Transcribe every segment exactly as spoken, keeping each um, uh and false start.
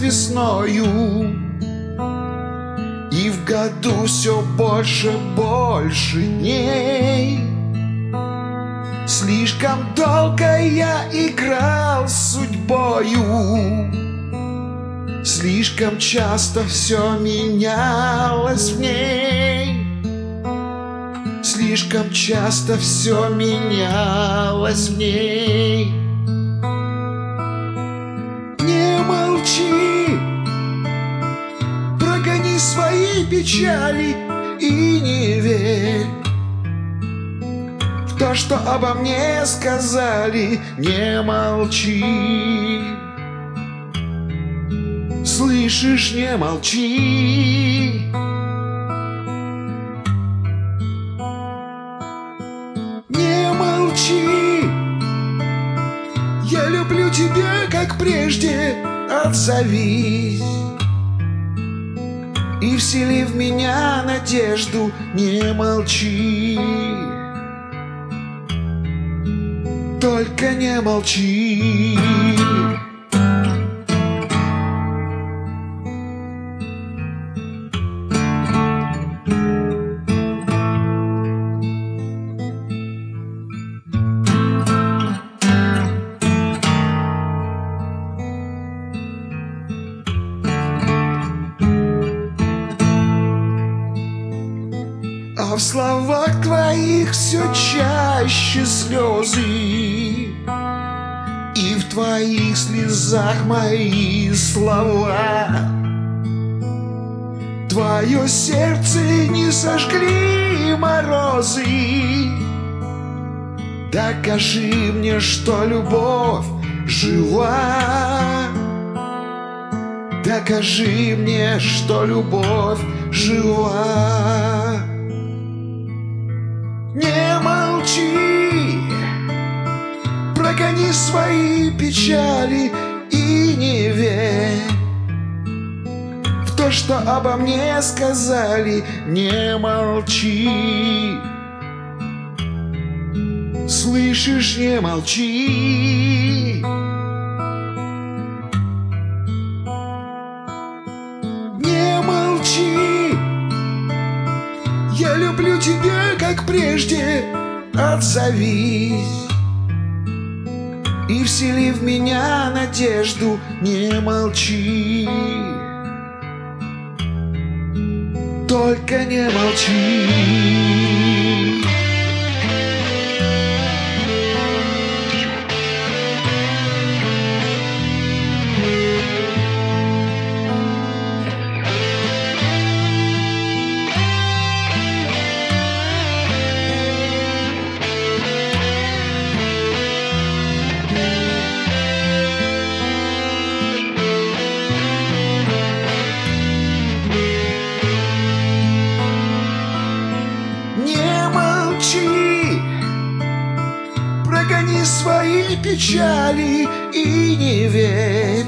весною, и в году все больше, больше дней. Слишком долго я играл с судьбою, слишком часто все менялось в ней. Слишком часто все менялось в ней. Не молчи, прогони свои печали и не верь в то, что обо мне сказали. Не молчи, слышишь, не молчи. Не молчи, я люблю тебя, как прежде, отзовись и всели в меня надежду. Не молчи, только не молчи. А в словах твоих все чаще слезы, и в твоих слезах мои слова. Твое сердце не сожгли морозы. Докажи мне, что любовь жива. Докажи мне, что любовь жива. Не молчи, прогони свои печали и не верь в то, что обо мне сказали. Не молчи, слышишь, не молчи. Не молчи, я люблю тебя, как прежде, отзовись и всели в меня надежду. Не молчи, только не молчи. Прогони свои печали и не верь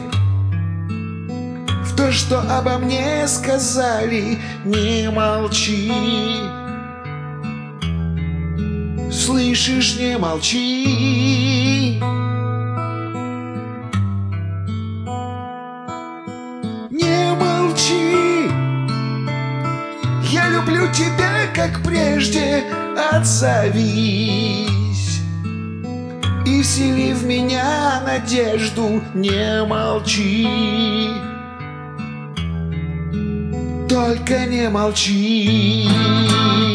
в то, что обо мне сказали. Не молчи, слышишь, не молчи. Не молчи, я люблю тебя, как прежде, отзовись и всели в меня надежду. Не молчи, только не молчи.